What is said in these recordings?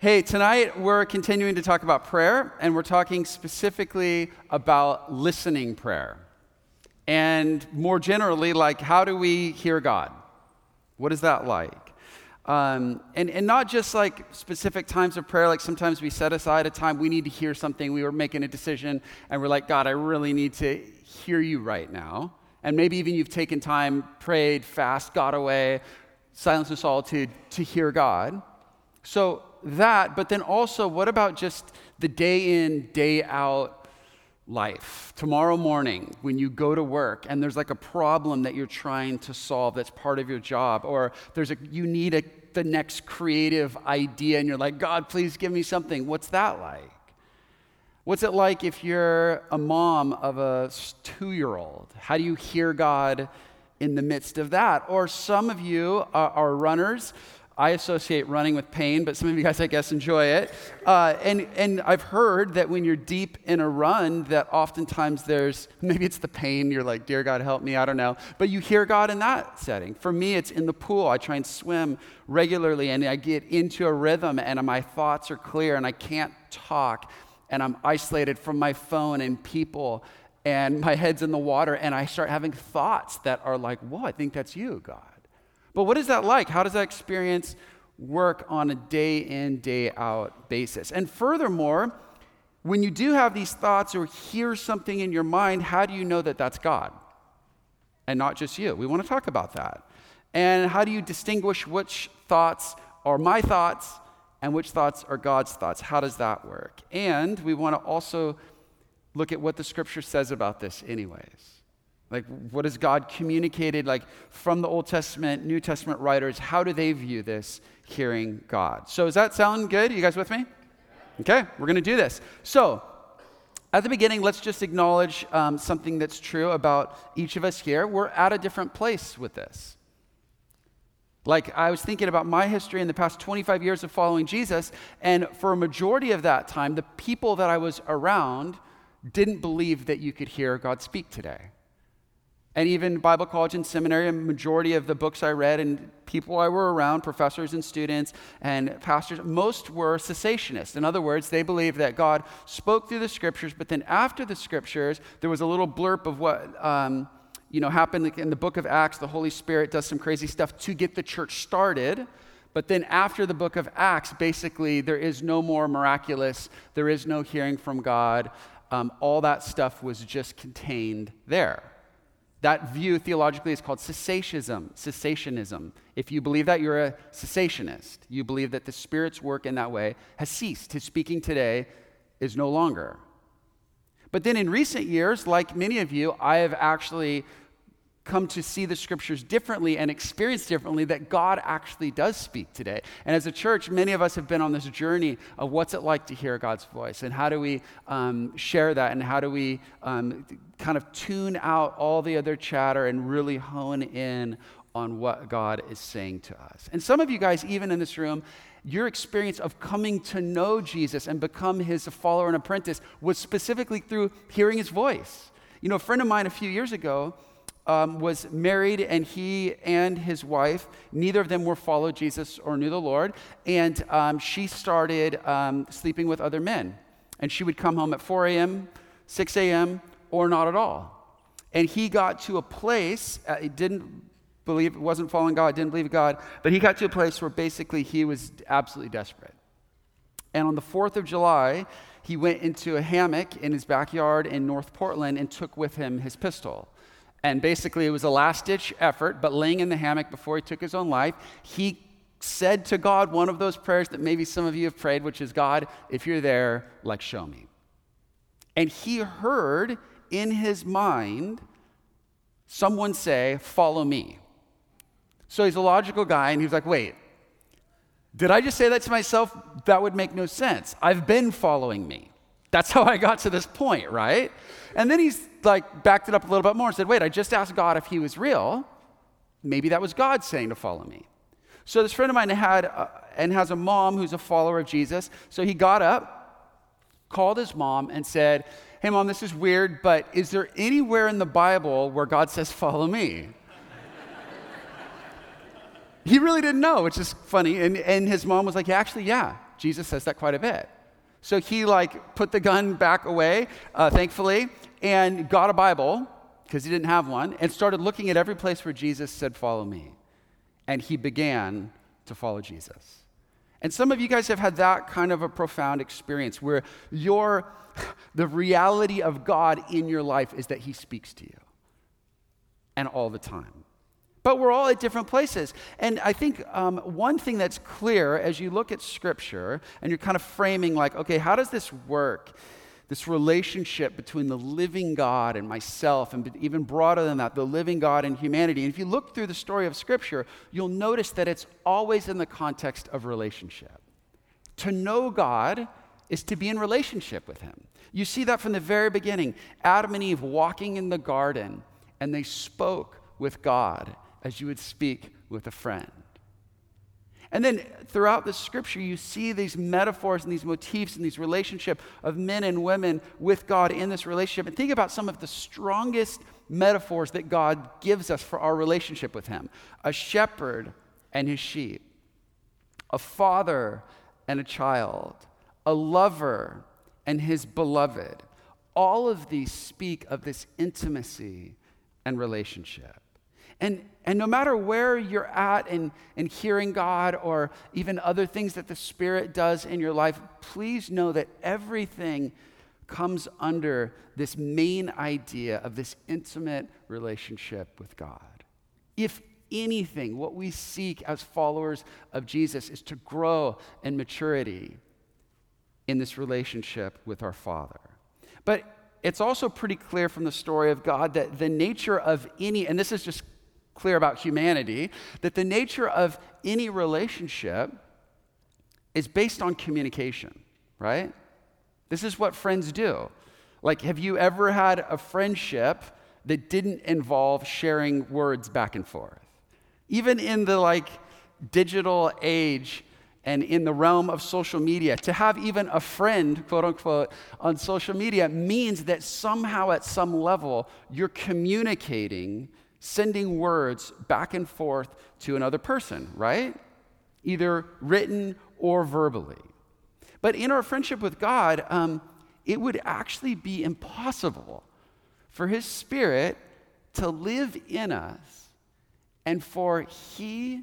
Hey, tonight we're continuing to talk about prayer, and we're talking specifically about listening prayer. And more generally, like, how do we hear God? What is that like? And not just like specific times of prayer, like sometimes we set aside a time we need to hear something, we were making a decision, and we're like, God, I really need to hear you right now. And maybe even you've taken time, prayed, fast, got away, silence and solitude to hear God. So that, but then also, what about just the day in, day out life? Tomorrow morning, when you go to work and there's like a problem that you're trying to solve that's part of your job, or you need the next creative idea and you're like, God, please give me something. What's that like? What's it like if you're a mom of a 2-year-old? How do you hear God in the midst of that? Or some of you are runners. I associate running with pain, but some of you guys, I guess, enjoy it. And I've heard that when you're deep in a run, that oftentimes maybe it's the pain, you're like, dear God, help me, I don't know. But you hear God in that setting. For me, it's in the pool. I try and swim regularly, and I get into a rhythm, and my thoughts are clear, and I can't talk, and I'm isolated from my phone and people, and my head's in the water, and I start having thoughts that are like, whoa, I think that's you, God. But what is that like? How does that experience work on a day in, day out basis? And furthermore, when you do have these thoughts or hear something in your mind, how do you know that that's God and not just you? We want to talk about that. And how do you distinguish which thoughts are my thoughts and which thoughts are God's thoughts? How does that work? And we want to also look at what the scripture says about this anyways. Like, what has God communicated, like, from the Old Testament, New Testament writers? How do they view this, hearing God? So does that sound good? You guys with me? Okay, we're going to do this. So at the beginning, let's just acknowledge something that's true about each of us here. We're at a different place with this. Like, I was thinking about my history in the past 25 years of following Jesus, and for a majority of that time, the people that I was around didn't believe that you could hear God speak today. And even Bible college and seminary, a majority of the books I read and people I were around, professors and students and pastors, most were cessationists. In other words, they believed that God spoke through the scriptures, but then after the scriptures, there was a little blurb of what happened in the book of Acts. The Holy Spirit does some crazy stuff to get the church started. But then after the book of Acts, basically, there is no more miraculous. There is no hearing from God. All that stuff was just contained there. That view theologically is called cessationism. If you believe that, you're a cessationist. You believe that the Spirit's work in that way has ceased. His speaking today is no longer. But then in recent years, like many of you, I have actually come to see the scriptures differently and experience differently that God actually does speak today. And as a church, many of us have been on this journey of what's it like to hear God's voice, and how do we share that, and how do we kind of tune out all the other chatter and really hone in on what God is saying to us. And some of you guys, even in this room, your experience of coming to know Jesus and become his follower and apprentice was specifically through hearing his voice. You know, a friend of mine a few years ago was married, and he and his wife, neither of them were followed Jesus or knew the Lord, and she started sleeping with other men. And she would come home at 4 a.m., 6 a.m., or not at all. And he got to a place, he wasn't following God, didn't believe God, but he got to a place where basically he was absolutely desperate. And on the 4th of July, he went into a hammock in his backyard in North Portland and took with him his pistol. And basically, it was a last-ditch effort, but laying in the hammock before he took his own life, he said to God one of those prayers that maybe some of you have prayed, which is, God, if you're there, like, show me. And he heard in his mind someone say, follow me. So he's a logical guy, and he was like, wait, did I just say that to myself? That would make no sense. I've been following me. That's how I got to this point, right? And then he's like backed it up a little bit more and said, wait, I just asked God if he was real. Maybe that was God saying to follow me. So this friend of mine has a mom who's a follower of Jesus. So he got up, called his mom, and said, hey, Mom, this is weird, but is there anywhere in the Bible where God says, follow me? He really didn't know, which is funny. And his mom was like, actually, yeah, Jesus says that quite a bit. So he put the gun back away, thankfully, and got a Bible, because he didn't have one, and started looking at every place where Jesus said, follow me. And he began to follow Jesus. And some of you guys have had that kind of a profound experience where the reality of God in your life is that he speaks to you. And all the time. But we're all at different places. And I think one thing that's clear as you look at Scripture and you're kind of framing okay, how does this work? This relationship between the living God and myself, and even broader than that, the living God and humanity. And if you look through the story of Scripture, you'll notice that it's always in the context of relationship. To know God is to be in relationship with him. You see that from the very beginning. Adam and Eve walking in the garden, and they spoke with God as you would speak with a friend. And then throughout the Scripture, you see these metaphors and these motifs and these relationships of men and women with God in this relationship. And think about some of the strongest metaphors that God gives us for our relationship with him. A shepherd and his sheep, a father and a child, a lover and his beloved. All of these speak of this intimacy and relationship. And no matter where you're at in hearing God or even other things that the Spirit does in your life, please know that everything comes under this main idea of this intimate relationship with God. If anything, what we seek as followers of Jesus is to grow in maturity in this relationship with our Father. But it's also pretty clear from the story of God that the nature of any, and this is just clear about humanity, that the nature of any relationship is based on communication, right? This is what friends do. Have you ever had a friendship that didn't involve sharing words back and forth? Even in the digital age and in the realm of social media, to have even a friend, quote unquote, on social media means that somehow at some level you're communicating, sending words back and forth to another person, right? Either written or verbally. But in our friendship with God, it would actually be impossible for his Spirit to live in us and for he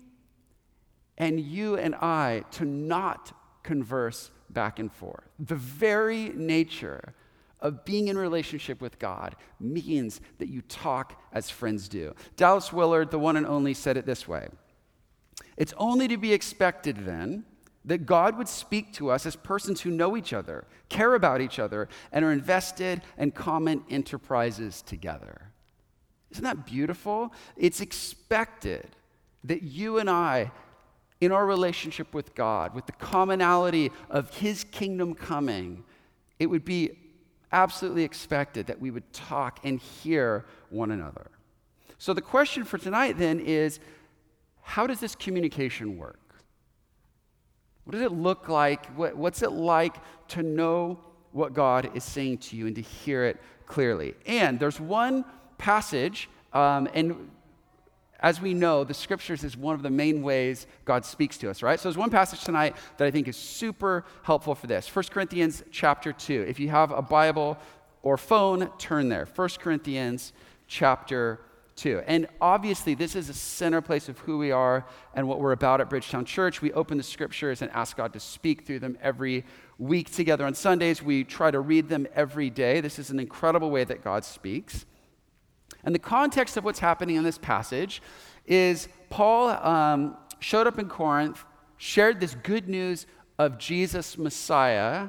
and you and I to not converse back and forth. The very nature of being in relationship with God means that you talk as friends do. Dallas Willard, the one and only, said it this way: it's only to be expected then that God would speak to us as persons who know each other, care about each other, and are invested in common enterprises together. Isn't that beautiful? It's expected that you and I, in our relationship with God, with the commonality of his kingdom coming, it would be absolutely expected that we would talk and hear one another. So the question for tonight then is, how does this communication work? What does it look like? What's it like to know what God is saying to you and to hear it clearly? And there's one passage, and as we know, the Scriptures is one of the main ways God speaks to us, right? So there's one passage tonight that I think is super helpful for this. 1 Corinthians chapter 2. If you have a Bible or phone, turn there. 1 Corinthians chapter 2. And obviously, this is a center place of who we are and what we're about at Bridgetown Church. We open the Scriptures and ask God to speak through them every week together on Sundays. We try to read them every day. This is an incredible way that God speaks. And the context of what's happening in this passage is Paul showed up in Corinth, shared this good news of Jesus Messiah,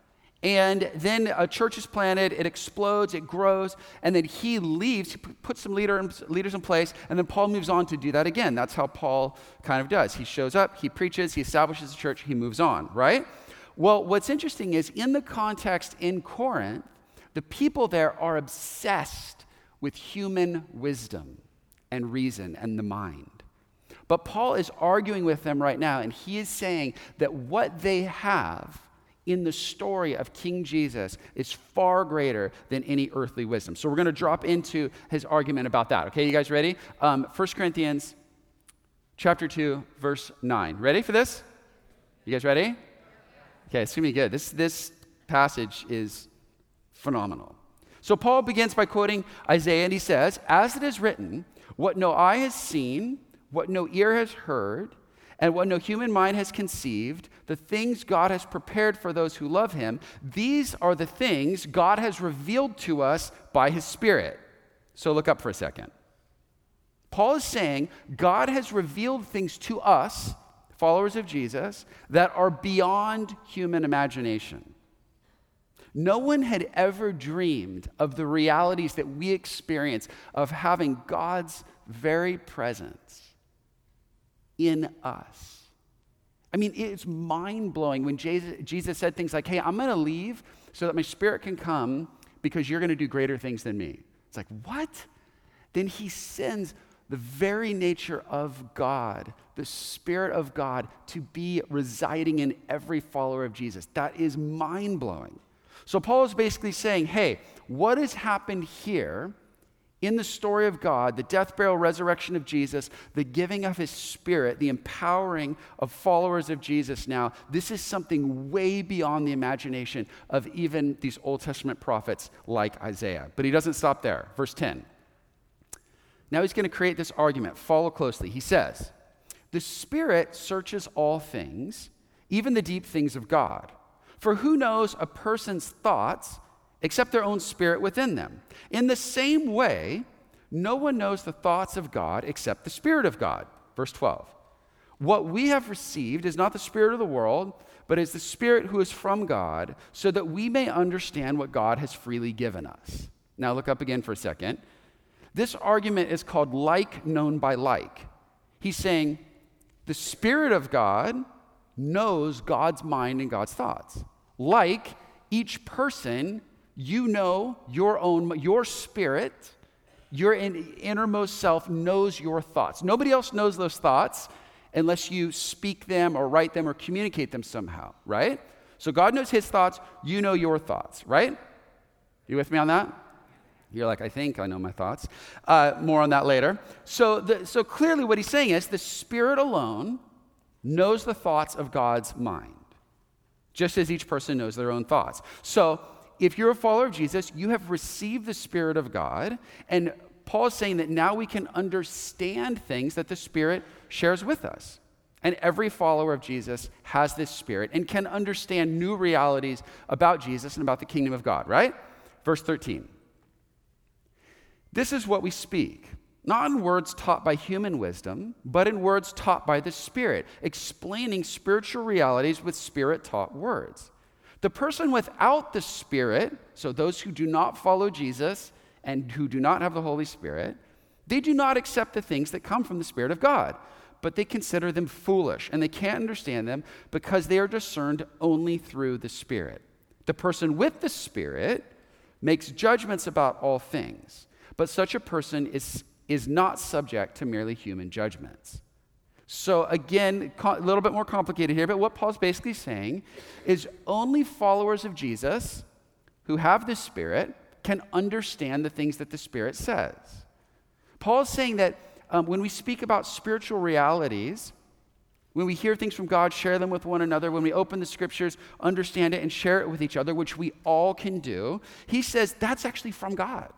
and then a church is planted, it explodes, it grows, and then he leaves, he puts some leaders in place, and then Paul moves on to do that again. That's how Paul kind of does. He shows up, he preaches, he establishes a church, he moves on, right? Well, what's interesting is in the context in Corinth, the people there are obsessed with human wisdom and reason and the mind. But Paul is arguing with them right now, and he is saying that what they have in the story of King Jesus is far greater than any earthly wisdom. So we're going to drop into his argument about that. Okay, you guys ready? 1 Corinthians chapter 2, verse 9. Ready for this? You guys ready? Okay, it's going to be good. This passage is phenomenal. So Paul begins by quoting Isaiah, and he says, "As it is written, what no eye has seen, what no ear has heard, and what no human mind has conceived, the things God has prepared for those who love him, these are the things God has revealed to us by his Spirit." So look up for a second. Paul is saying God has revealed things to us, followers of Jesus, that are beyond human imagination. No one had ever dreamed of the realities that we experience of having God's very presence in us. I mean, it's mind-blowing when Jesus said things like, "Hey, I'm going to leave so that my Spirit can come because you're going to do greater things than me." It's like, what? Then he sends the very nature of God, the Spirit of God, to be residing in every follower of Jesus. That is mind-blowing. So Paul is basically saying, hey, what has happened here in the story of God, the death, burial, resurrection of Jesus, the giving of his Spirit, the empowering of followers of Jesus now, this is something way beyond the imagination of even these Old Testament prophets like Isaiah. But he doesn't stop there. Verse 10. Now he's going to create this argument. Follow closely. He says, "The Spirit searches all things, even the deep things of God. For who knows a person's thoughts except their own spirit within them? In the same way, no one knows the thoughts of God except the Spirit of God." Verse 12. "What we have received is not the spirit of the world, but is the Spirit who is from God, so that we may understand what God has freely given us." Now look up again for a second. This argument is called like known by like. He's saying the Spirit of God knows God's mind and God's thoughts. Like each person, you know your spirit, your innermost self knows your thoughts. Nobody else knows those thoughts unless you speak them or write them or communicate them somehow, right? So God knows his thoughts, you know your thoughts, right? You with me on that? You're like, I think I know my thoughts. More on that later. So clearly what he's saying is the Spirit alone knows the thoughts of God's mind, just as each person knows their own thoughts. So if you're a follower of Jesus, you have received the Spirit of God, and Paul is saying that now we can understand things that the Spirit shares with us. And every follower of Jesus has this Spirit and can understand new realities about Jesus and about the kingdom of God, right? Verse 13. "This is what we speak, not in words taught by human wisdom, but in words taught by the Spirit, explaining spiritual realities with Spirit-taught words. The person without the Spirit," so those who do not follow Jesus and who do not have the Holy Spirit, "they do not accept the things that come from the Spirit of God, but they consider them foolish, and they can't understand them because they are discerned only through the Spirit. The person with the Spirit makes judgments about all things, but such a person is not subject to merely human judgments." So again, a little bit more complicated here, but what Paul's basically saying is only followers of Jesus who have the Spirit can understand the things that the Spirit says. Paul's saying that when we speak about spiritual realities, when we hear things from God, share them with one another, when we open the Scriptures, understand it, and share it with each other, which we all can do, he says that's actually from God.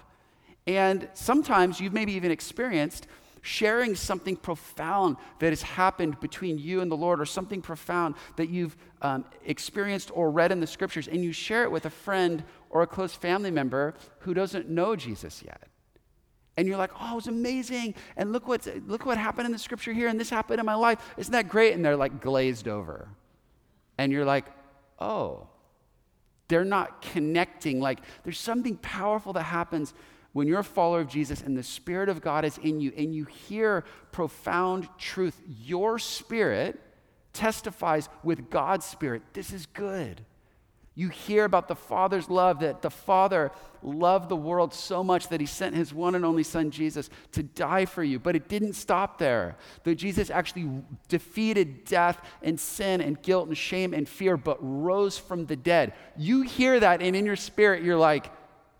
And sometimes you've maybe even experienced sharing something profound that has happened between you and the Lord, or something profound that you've experienced or read in the Scriptures, and you share it with a friend or a close family member who doesn't know Jesus yet. And you're like, "Oh, it was amazing, and look what happened in the Scripture here, and this happened in my life. Isn't that great?" And they're like glazed over. And you're like, oh, they're not connecting. Like there's something powerful that happens when you're a follower of Jesus and the Spirit of God is in you and you hear profound truth. Your spirit testifies with God's Spirit. This is good. You hear about the Father's love, that the Father loved the world so much that he sent his one and only Son, Jesus, to die for you. But it didn't stop there. That Jesus actually defeated death and sin and guilt and shame and fear, but rose from the dead. You hear that, and in your spirit, you're like,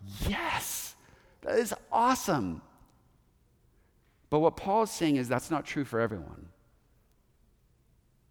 yes, that is awesome. But what Paul is saying is that's not true for everyone.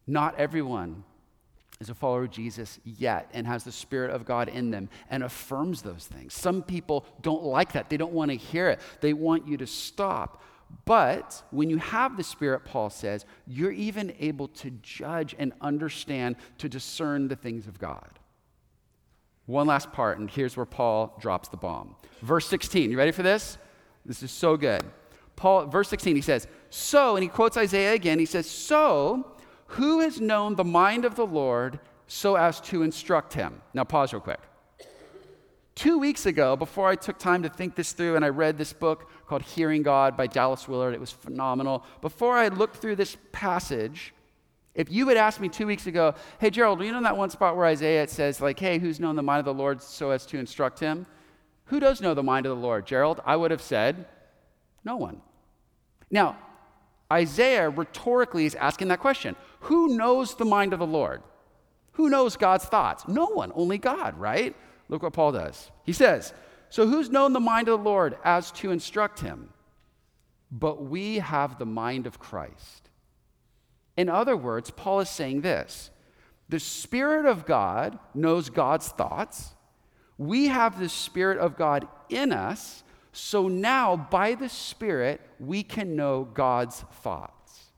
Not everyone is a follower of Jesus yet and has the Spirit of God in them and affirms those things. Some people don't like that. They don't want to hear it. They want you to stop. But when you have the Spirit, Paul says, you're even able to judge and understand, to discern the things of God. One last part, and here's where Paul drops the bomb. Verse 16, you ready for this? This is so good. Verse 16, he says, so, and he quotes Isaiah again, he says, so, who has known the mind of the Lord so as to instruct him? Now pause real quick. 2 weeks ago, before I took time to think this through, and I read this book called Hearing God by Dallas Willard, it was phenomenal. Before I looked through this passage, if you had asked me 2 weeks ago, hey, Gerald, you know that one spot where Isaiah it says, like, hey, who's known the mind of the Lord so as to instruct him? Who does know the mind of the Lord, Gerald? I would have said, no one. Now, Isaiah rhetorically is asking that question. Who knows the mind of the Lord? Who knows God's thoughts? No one, only God, right? Look what Paul does. He says, so who's known the mind of the Lord as to instruct him? But we have the mind of Christ. In other words, Paul is saying this. The Spirit of God knows God's thoughts. We have the Spirit of God in us. So now, by the Spirit, we can know God's thoughts.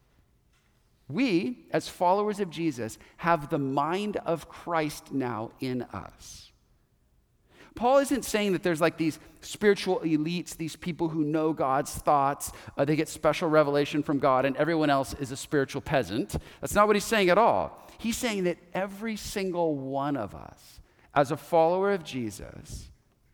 We, as followers of Jesus, have the mind of Christ now in us. Paul isn't saying that there's like these spiritual elites, these people who know God's thoughts, they get special revelation from God, and everyone else is a spiritual peasant. That's not what he's saying at all. He's saying that every single one of us, as a follower of Jesus,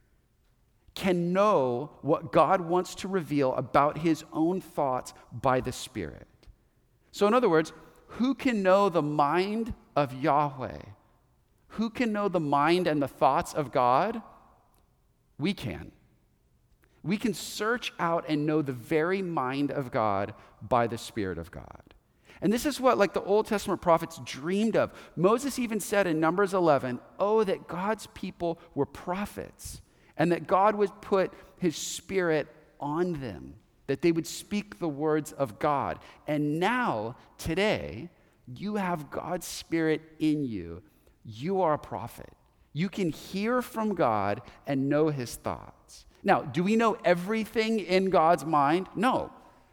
can know what God wants to reveal about his own thoughts by the Spirit. So in other words, who can know the mind of Yahweh? Who can know the mind and the thoughts of God? We can. We can search out and know the very mind of God by the Spirit of God. And this is what, like, the Old Testament prophets dreamed of. Moses even said in Numbers 11, oh, that God's people were prophets, and that God would put his Spirit on them, that they would speak the words of God. And now, today, you have God's Spirit in you. You are a prophet. You can hear from God and know his thoughts. Now, do we know everything in God's mind? No.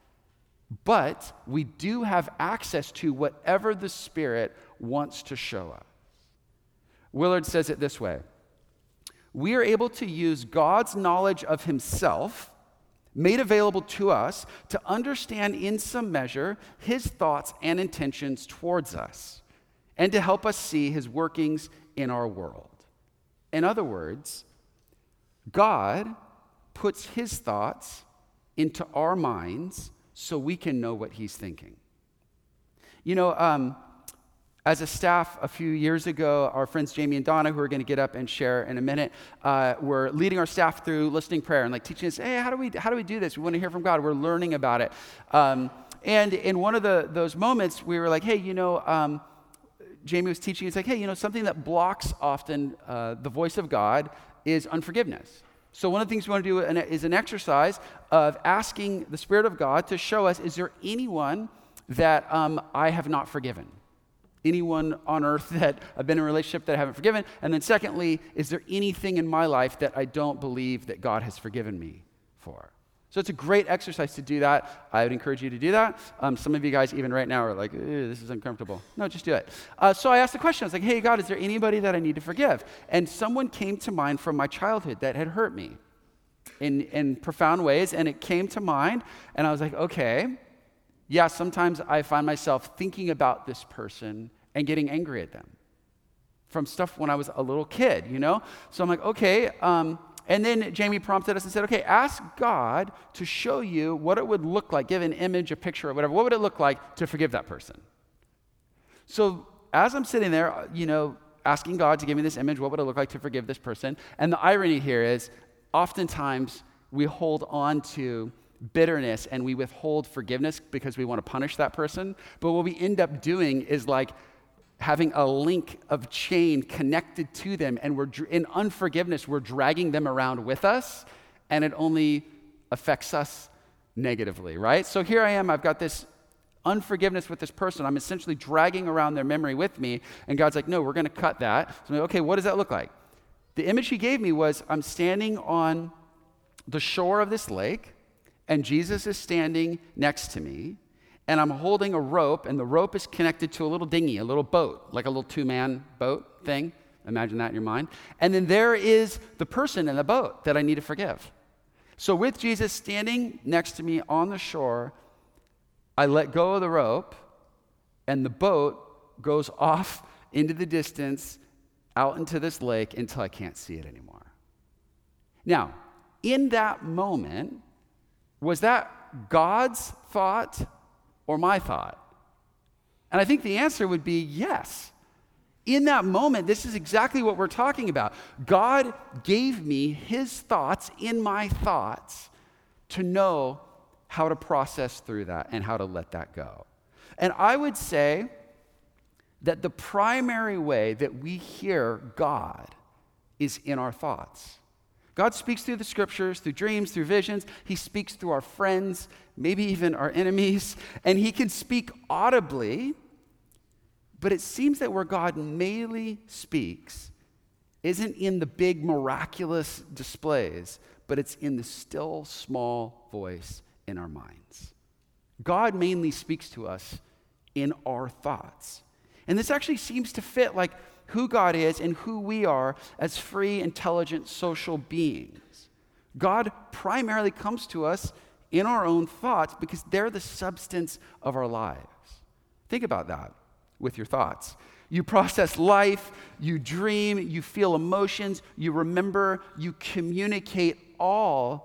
But we do have access to whatever the Spirit wants to show us. Willard says it this way. We are able to use God's knowledge of himself, made available to us, to understand in some measure his thoughts and intentions towards us, and to help us see his workings in our world. In other words, God puts his thoughts into our minds so we can know what he's thinking. You know, as a staff a few years ago, our friends Jamie and Donna, who are going to get up and share in a minute, were leading our staff through listening prayer and like teaching us, hey, how do we do this? We want to hear from God. We're learning about it. And in one of those moments, we were like, hey, you know, Jamie was teaching, it's like, hey, you know, something that blocks often the voice of God is unforgiveness. So one of the things we want to do is an exercise of asking the Spirit of God to show us, is there anyone that I have not forgiven? Anyone on earth that I've been in a relationship that I haven't forgiven? And then secondly, is there anything in my life that I don't believe that God has forgiven me for? So it's a great exercise to do that. I would encourage you to do that. Some of you guys even right now are like, this is uncomfortable. No, just do it. So I asked the question. I was like, hey, God, is there anybody that I need to forgive? And someone came to mind from my childhood that had hurt me in profound ways. And it came to mind. And I was like, okay, yeah, sometimes I find myself thinking about this person and getting angry at them from stuff when I was a little kid, you know? So I'm like, okay. And then Jamie prompted us and said, okay, ask God to show you what it would look like, give an image, a picture, or whatever. What would it look like to forgive that person? So as I'm sitting there, you know, asking God to give me this image, what would it look like to forgive this person? And the irony here is, oftentimes we hold on to bitterness and we withhold forgiveness because we want to punish that person. But what we end up doing is like having a link of chain connected to them, and in unforgiveness, we're dragging them around with us, and it only affects us negatively, right? So here I am, I've got this unforgiveness with this person. I'm essentially dragging around their memory with me. And God's like, no, we're going to cut that. So I'm like, okay, what does that look like? The image he gave me was I'm standing on the shore of this lake, and Jesus is standing next to me, and I'm holding a rope, and the rope is connected to a little dinghy, a little boat, like a little two-man boat thing. Imagine that in your mind. And then there is the person in the boat that I need to forgive. So with Jesus standing next to me on the shore, I let go of the rope, and the boat goes off into the distance, out into this lake until I can't see it anymore. Now, in that moment, was that God's thought or my thought? And I think the answer would be yes. In that moment, this is exactly what we're talking about. God gave me his thoughts in my thoughts to know how to process through that and how to let that go. And I would say that the primary way that we hear God is in our thoughts. God speaks through the scriptures, through dreams, through visions. He speaks through our friends, maybe even our enemies, and he can speak audibly, but it seems that where God mainly speaks isn't in the big miraculous displays, but it's in the still small voice in our minds. God mainly speaks to us in our thoughts. And this actually seems to fit like who God is and who we are as free, intelligent, social beings. God primarily comes to us in our own thoughts because they're the substance of our lives. Think about that with your thoughts. You process life, you dream, you feel emotions, you remember, you communicate all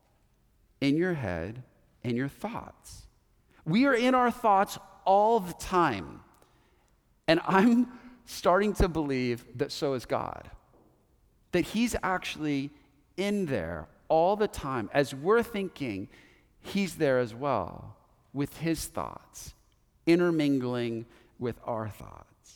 in your head and your thoughts. We are in our thoughts all the time. And I'm starting to believe that so is God. That he's actually in there all the time. As we're thinking, he's there as well with his thoughts, intermingling with our thoughts.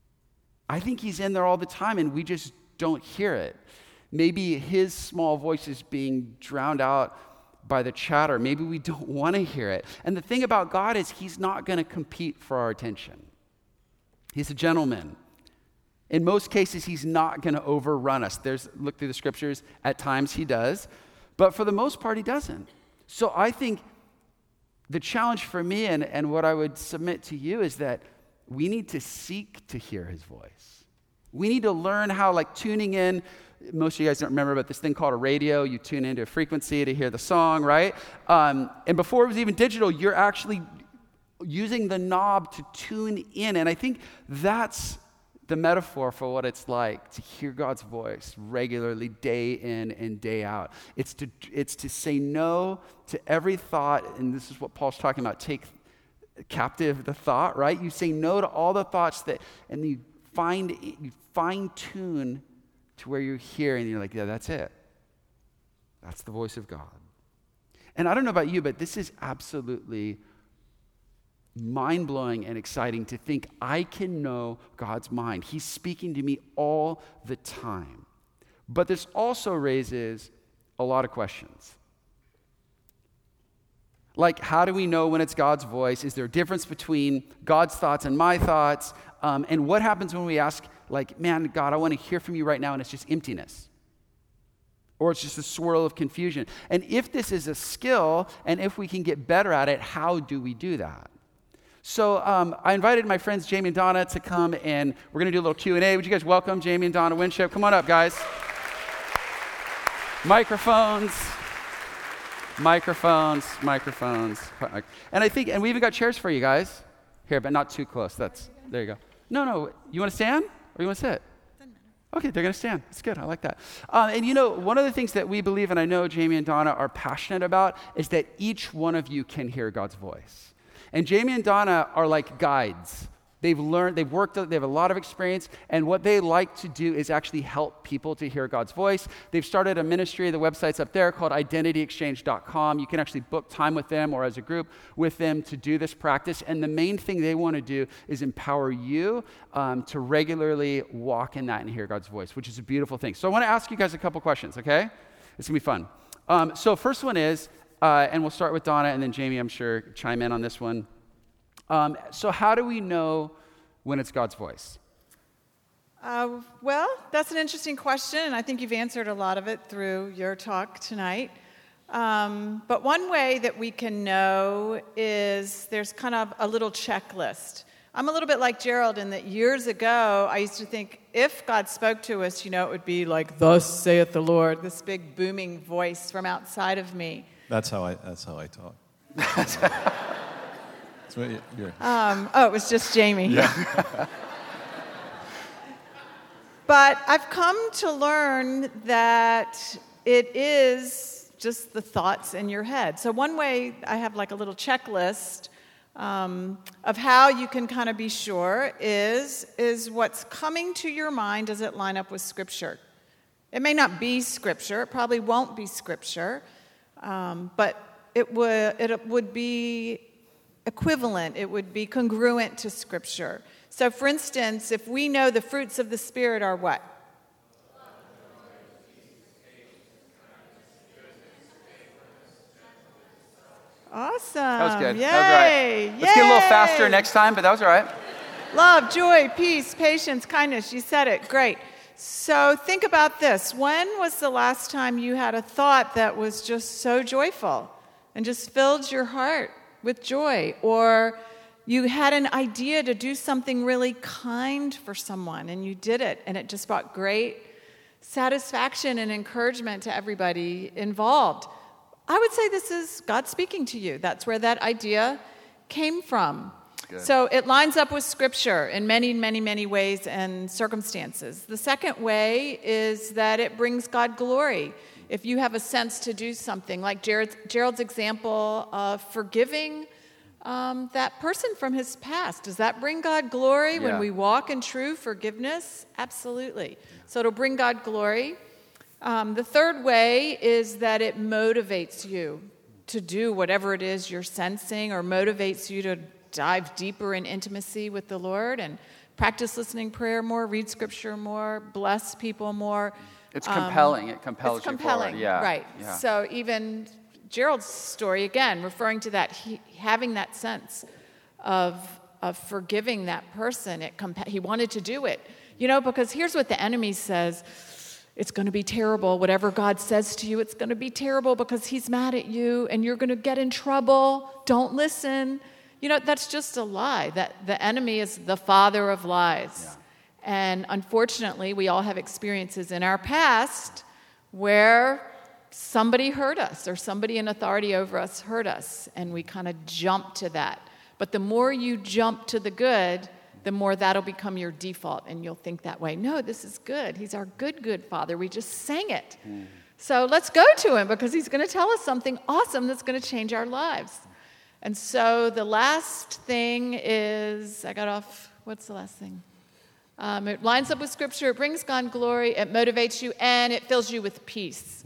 I think he's in there all the time and we just don't hear it. Maybe his small voice is being drowned out by the chatter. Maybe we don't want to hear it. And the thing about God is he's not going to compete for our attention. He's a gentleman. In most cases, he's not going to overrun us. Look through the scriptures. At times he does. But for the most part, he doesn't. So I think the challenge for me and what I would submit to you is that we need to seek to hear his voice. We need to learn how, like tuning in. Most of you guys don't remember about this thing called a radio. You tune into a frequency to hear the song, right? And before it was even digital, you're actually using the knob to tune in. And I think that's the metaphor for what it's like to hear God's voice regularly, day in and day out. It's to say no to every thought, and this is what Paul's talking about, take captive the thought, right? You say no to all the thoughts and you fine-tune to where you're hearing, and you're like, yeah, that's it. That's the voice of God. And I don't know about you, but this is absolutely mind-blowing and exciting to think I can know God's mind. He's speaking to me all the time. But this also raises a lot of questions. Like, how do we know when it's God's voice? Is there a difference between God's thoughts and my thoughts? And what happens when we ask, like, man, God, I want to hear from you right now, and it's just emptiness? Or it's just a swirl of confusion. And if this is a skill, and if we can get better at it, how do we do that? So I invited my friends Jamie and Donna to come, and we're going to do a little Q&A. Would you guys welcome Jamie and Donna Winship? Come on up, guys. Microphones. And and we even got chairs for you guys. Here, but not too close. There you go. No. You want to stand or you want to sit? Okay, they're going to stand. That's good. I like that. And one of the things that we believe, and I know Jamie and Donna are passionate about, is that each one of you can hear God's voice. And Jamie and Donna are like guides. They've worked, they have a lot of experience, and what they like to do is actually help people to hear God's voice. They've started a ministry, the website's up there, called identityexchange.com. You can actually book time with them or as a group with them to do this practice, and the main thing they want to do is empower you to regularly walk in that and hear God's voice, which is a beautiful thing. So I want to ask you guys a couple questions, okay? It's going to be fun. So first one is, and we'll start with Donna, and then Jamie, I'm sure, chime in on this one. So how do we know when it's God's voice? Well, that's an interesting question, and I think you've answered a lot of it through your talk tonight. But one way that we can know is there's kind of a little checklist. I'm a little bit like Gerald in that years ago, I used to think if God spoke to us, it would be like, "Thus saith the Lord," this big booming voice from outside of me. That's how I talk. It was just Jamie. Yeah. But I've come to learn that it is just the thoughts in your head. So one way I have like a little checklist of how you can kind of be sure is what's coming to your mind, does it line up with Scripture? It may not be Scripture. It probably won't be Scripture. But it would be equivalent. It would be congruent to Scripture. So, for instance, if we know the fruits of the Spirit are what? Awesome. That was good. Yay. That was right. Let's get a little faster next time, but that was all right. Love, joy, peace, patience, kindness. You said it. Great. So think about this. When was the last time you had a thought that was just so joyful and just filled your heart with joy? Or you had an idea to do something really kind for someone and you did it and it just brought great satisfaction and encouragement to everybody involved. I would say this is God speaking to you. That's where that idea came from. Good. So it lines up with Scripture in many, many, many ways and circumstances. The second way is that it brings God glory. If you have a sense to do something, like Gerald's example of forgiving that person from his past, does that bring God glory when we walk in true forgiveness? Absolutely. So it'll bring God glory. The third way is that it motivates you to do whatever it is you're sensing, or motivates you to dive deeper in intimacy with the Lord and practice listening prayer more, read Scripture more, bless people more. It's compelling. It compels you forward. Yeah. Right. Yeah. So even Gerald's story, again, referring to that, having that sense of forgiving that person, he wanted to do it. Because here's what the enemy says. It's going to be terrible. Whatever God says to you, it's going to be terrible because he's mad at you and you're going to get in trouble. Don't listen. That's just a lie. That the enemy is the father of lies. Yeah. And unfortunately, we all have experiences in our past where somebody hurt us or somebody in authority over us hurt us, and we kind of jump to that. But the more you jump to the good, the more that'll become your default, and you'll think that way. No, this is good. He's our good, good Father. We just sang it. So let's go to him because he's going to tell us something awesome that's going to change our lives. And so the last thing is, what's the last thing? It lines up with Scripture, it brings God glory, it motivates you, and it fills you with peace.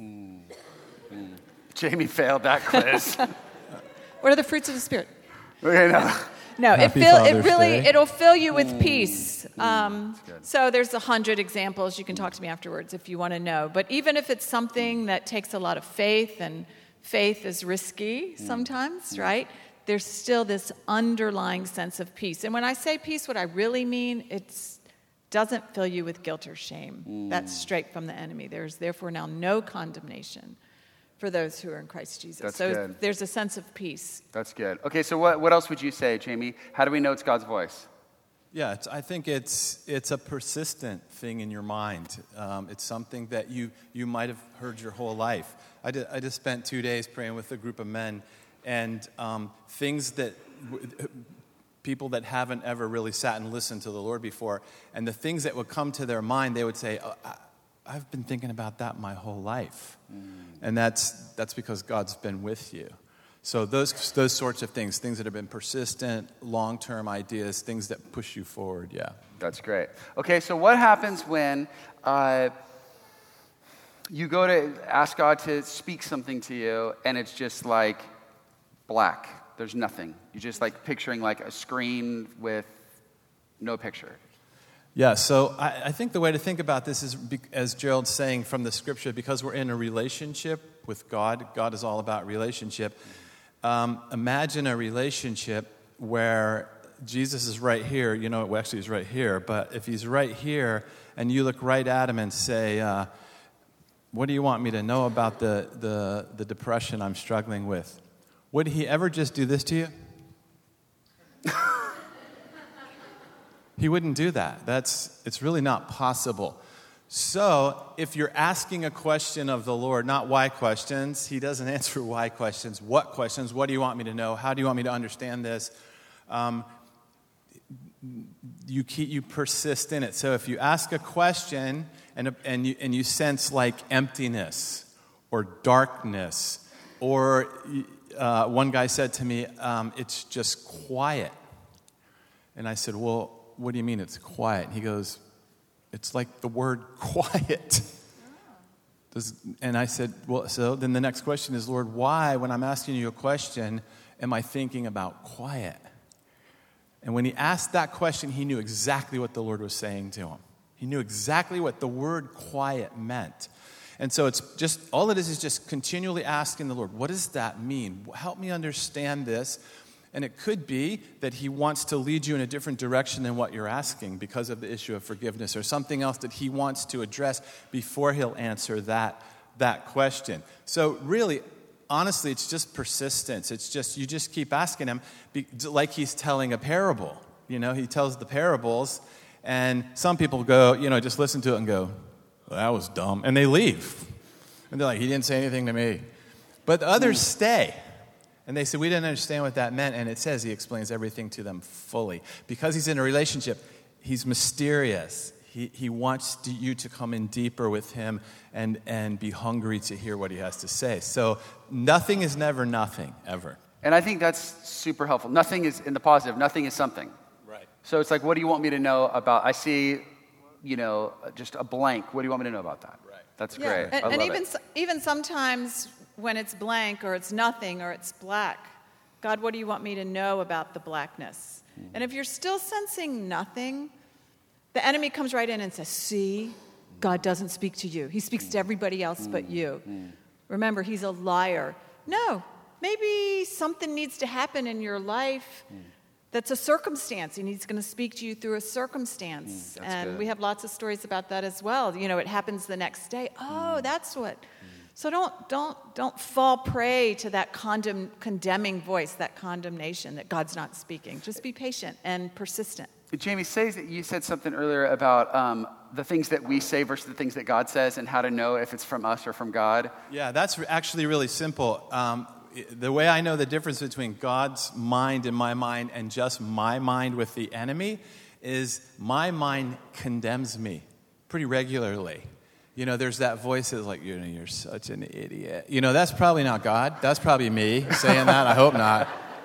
Jamie failed that quiz. What are the fruits of the Spirit? Okay, No, it'll fill you with peace. So there's 100 examples. You can talk to me afterwards if you want to know. But even if it's something that takes a lot of faith, and faith is risky sometimes, right? There's still this underlying sense of peace. And when I say peace, what I really mean, it doesn't fill you with guilt or shame. That's straight from the enemy. There's therefore now no condemnation for those who are in Christ Jesus. That's so good. There's a sense of peace. That's good. Okay, so what else would you say, Jamie? How do we know it's God's voice? Yeah, I think it's a persistent thing in your mind. It's something that you might have heard your whole life. I just spent 2 days praying with a group of men, and things that people that haven't ever really sat and listened to the Lord before, and the things that would come to their mind, they would say, I've been thinking about that my whole life. And that's because God's been with you. So those sorts of things that have been persistent, long-term ideas, things that push you forward, yeah. That's great. Okay, so what happens when you go to ask God to speak something to you, and it's just like black? There's nothing. You're just like picturing like a screen with no picture. Yeah, so I think the way to think about this is, as Gerald's saying from the Scripture, because we're in a relationship with God. God is all about relationship. Imagine a relationship where Jesus is right here. Well, actually, he's right here. But if he's right here and you look right at him and say, what do you want me to know about the depression I'm struggling with? Would he ever just do this to you? He wouldn't do that. It's really not possible. So if you're asking a question of the Lord, not why questions, he doesn't answer why questions. What questions? What do you want me to know? How do you want me to understand this? You persist in it. So if you ask a question and you sense like emptiness or darkness, or one guy said to me, it's just quiet. And I said, well, what do you mean it's quiet? He goes, it's like the word quiet. And I said, well, so then the next question is, Lord, why, when I'm asking you a question, am I thinking about quiet? And when he asked that question, he knew exactly what the Lord was saying to him. He knew exactly what the word quiet meant. And so it's just, all it is just continually asking the Lord, what does that mean? Help me understand this. And it could be that he wants to lead you in a different direction than what you're asking because of the issue of forgiveness, or something else that he wants to address before he'll answer that question. So really, honestly, it's just persistence. It's just, you just keep asking him, like he's telling a parable. He tells the parables, and some people go, just listen to it and go, well, that was dumb, and they leave. And they're like, he didn't say anything to me. But the others stay. And they said, we didn't understand what that meant. And it says he explains everything to them fully. Because he's in a relationship, he's mysterious. He wants you to come in deeper with him and be hungry to hear what he has to say. So nothing is never nothing, ever. And I think that's super helpful. Nothing is, in the positive, nothing is something. Right. So it's like, what do you want me to know about? I see, just a blank. What do you want me to know about that? Right. That's great. And, I love and even sometimes when it's blank or it's nothing or it's black, God, what do you want me to know about the blackness? Mm-hmm. And if you're still sensing nothing, the enemy comes right in and says, see, God doesn't speak to you. He speaks to everybody else but you. Remember, he's a liar. No, maybe something needs to happen in your life that's a circumstance, and he's going to speak to you through a circumstance. And we have lots of stories about that as well. It happens the next day. Oh, that's what... So don't fall prey to that condemning voice, that condemnation that God's not speaking. Just be patient and persistent. Jamie, you said something earlier about the things that we say versus the things that God says, and how to know if it's from us or from God. Yeah, that's actually really simple. The way I know the difference between God's mind and my mind and just my mind with the enemy is my mind condemns me pretty regularly. There's that voice that's like, you're such an idiot. That's probably not God. That's probably me saying that. I hope not.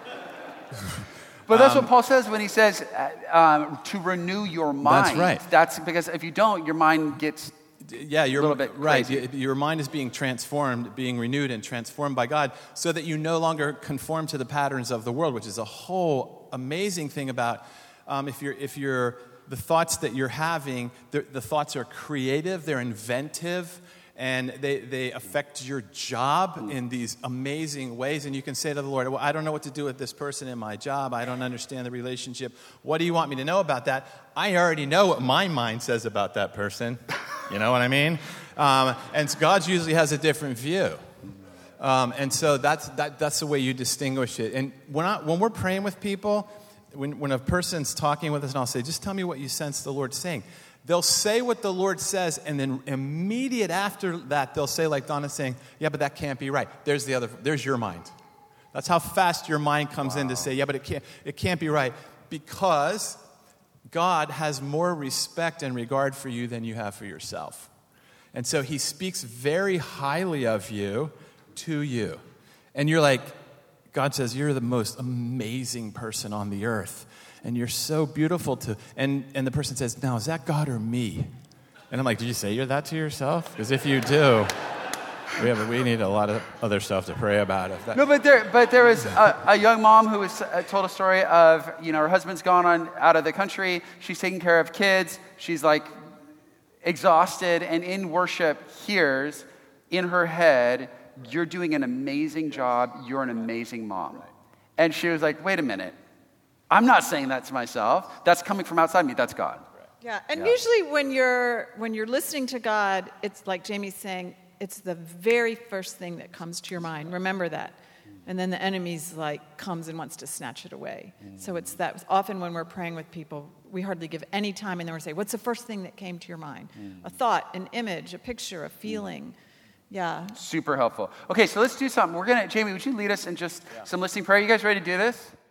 But that's what Paul says when he says to renew your mind. That's right. That's because if you don't, your mind gets a little bit crazy. Right. Your mind is being transformed, being renewed and transformed by God so that you no longer conform to the patterns of the world, which is a whole amazing thing about if you're the thoughts that you're having, the thoughts are creative, they're inventive, and they affect your job in these amazing ways. And you can say to the Lord, well, I don't know what to do with this person in my job. I don't understand the relationship. What do you want me to know about that? I already know what my mind says about that person. You know what I mean? And God usually has a different view. And so that's the way you distinguish it. And when we're praying with people, when a person's talking with us, and I'll say, just tell me what you sense the Lord saying. They'll say what the Lord says, and then immediate after that, they'll say, like Donna's saying, yeah, but that can't be right. There's your mind. That's how fast your mind comes in to say, yeah, but it can't be right. Because God has more respect and regard for you than you have for yourself. And so he speaks very highly of you to you. And you're like, God says, you're the most amazing person on the earth. And you're so beautiful and the person says, now, is that God or me? And I'm like, did you say you're that to yourself? Because if you do, we need a lot of other stuff to pray about. No, but there was a young mom who was told a story of, her husband's gone out of the country. She's taking care of kids. She's like exhausted, and in worship hears in her head, you're doing an amazing job. You're an amazing mom. And she was like, wait a minute. I'm not saying that to myself. That's coming from outside me. That's God. Yeah, and usually when you're listening to God, it's like Jamie's saying, it's the very first thing that comes to your mind. Remember that. And then the enemy's like comes and wants to snatch it away. So it's that often when we're praying with people, we hardly give any time, and then we say, what's the first thing that came to your mind? A thought, an image, a picture, a feeling. Yeah. Super helpful. Okay, so let's do something. Jamie, would you lead us in just some listening prayer? You guys ready to do this?